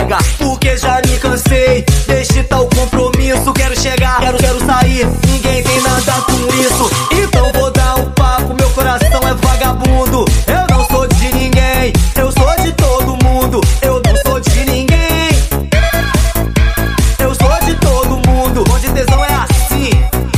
paga, porque já me cansei. Deixe tal compromisso, quero chegar, quero sair. Ninguém tem nada com isso, então vou dar um papo. Meu coração é vagabundo, eu não sou de ninguém. Eu sou de todo mundo, eu não sou de ninguém. Eu sou de todo mundo, onde tesão é assim.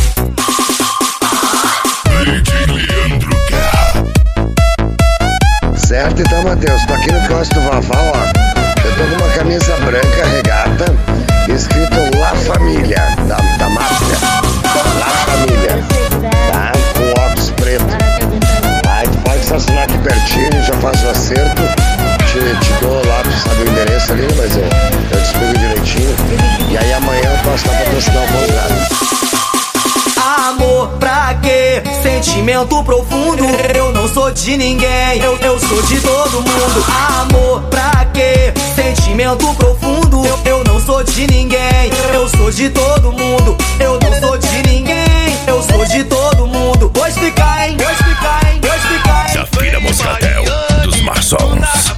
Certo, então, Matheus, tô aqui no Costa do Vavá, ó. Eu tô com uma camisa branca regata, escrito La Família, da máfia. La Família, tá? Com óculos preto. Aí tu pode estacionar aqui pertinho, já faço o acerto. Te dou lá, tu sabe o endereço ali, mas eu te explico direitinho. E aí amanhã eu posso estar patrocinando o contrato. Amor pra quê? Sentimento profundo. Eu não sou de ninguém, eu sou de todo mundo. Amor pra quê? Sentimento profundo. Eu não sou de ninguém, eu sou de todo mundo. Eu não sou de ninguém, eu sou de todo mundo. Vou explicar, hein? Vou explicar, hein? Vou explicar, hein? Zafira Moscatel, dos Marsons.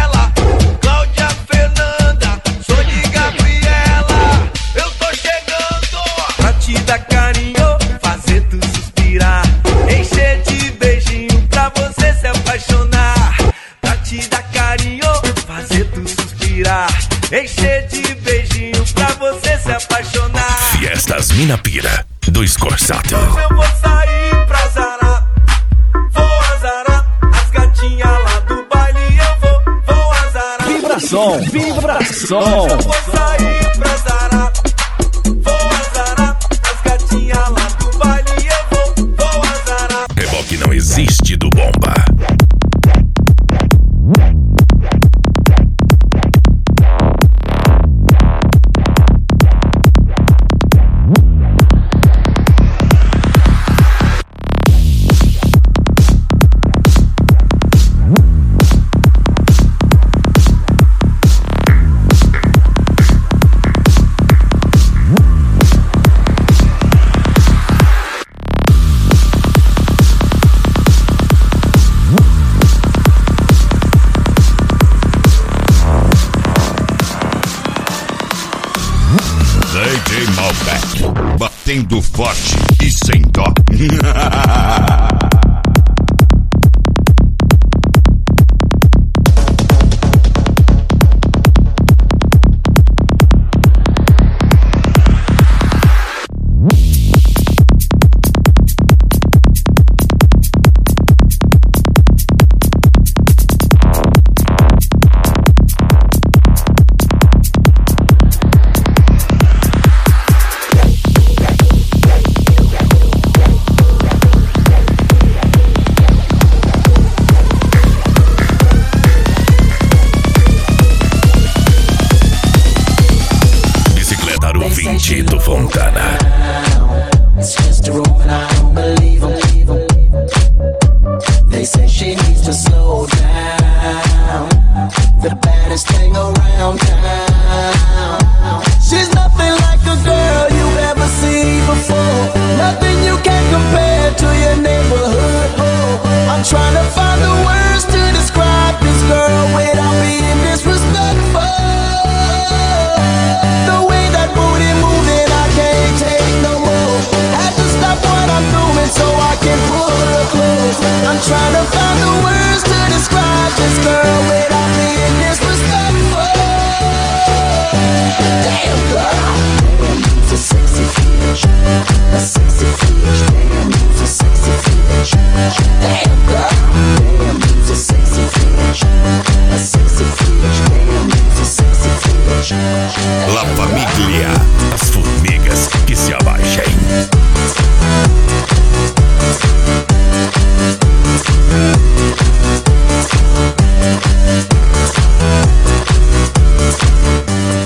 Encher de beijinho pra você se apaixonar. Fiestas Mina Pira, do Scorsato. Eu vou sair pra azarar, vou azarar as gatinhas lá do baile. Eu vou azarar. Vibração, vibração. Eu vou sair pra azarar, vou azarar as gatinhas lá do baile. Eu vou azarar. Reboque não existe do Bomba. DJ Malbec, batendo forte e sem dó. Tito Fontana. It's just a rumor and I don't believe them. They say she needs to slow down. The baddest thing around town. She's nothing like a girl you've ever seen before. Nothing you can compare to your neighborhood. I'm trying to find the words to describe this girl without being disrespectful. The way that booty moving, I can't take no more. Had to stop what I'm doing so I can pull her close. I'm trying to find the